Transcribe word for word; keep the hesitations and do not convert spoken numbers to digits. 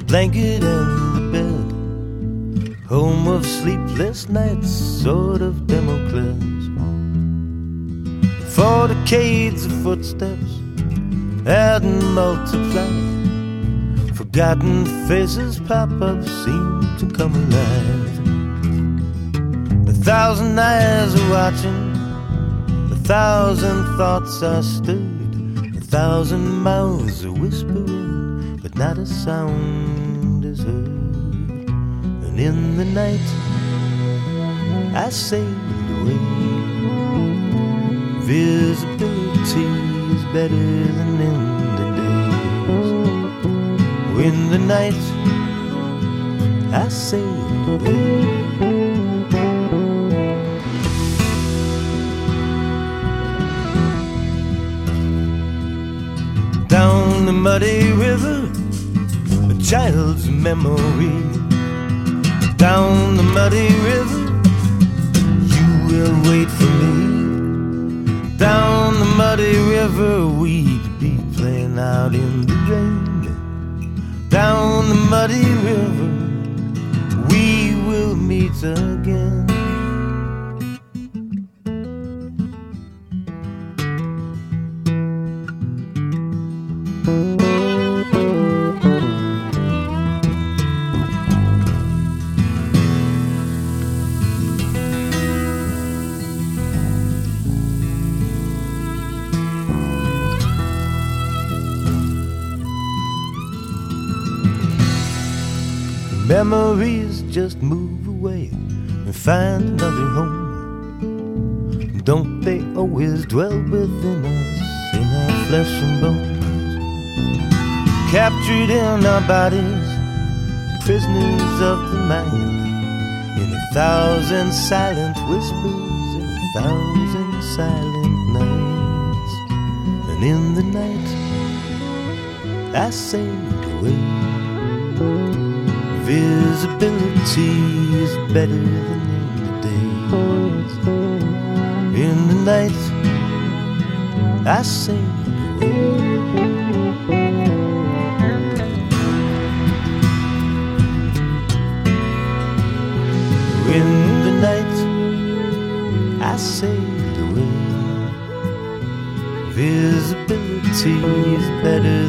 blanket and the bed, home of sleepless nights, sort of Damocles. For decades of footsteps hadn't multiplied, forgotten faces pop up, seem to come alive. A thousand eyes are watching, a thousand thoughts are stirred, a thousand mouths are whispering, but not a sound is heard. And in the night I sailed away. Visibility is better than in the days. In the night I sailed away. Down the muddy river, a child's memory. Down the muddy river, you will wait for me. Down the muddy river, we'd be playing out in the rain. Down the muddy river, we will meet again. Memories just move away and find another home. Don't they always dwell within us, in our flesh and bones? Captured in our bodies, prisoners of the mind, in a thousand silent whispers, in a thousand silent nights. And in the night I sailed away. Visibility is better than in the days. In the night I sailed away. In the night I sailed away. Visibility is better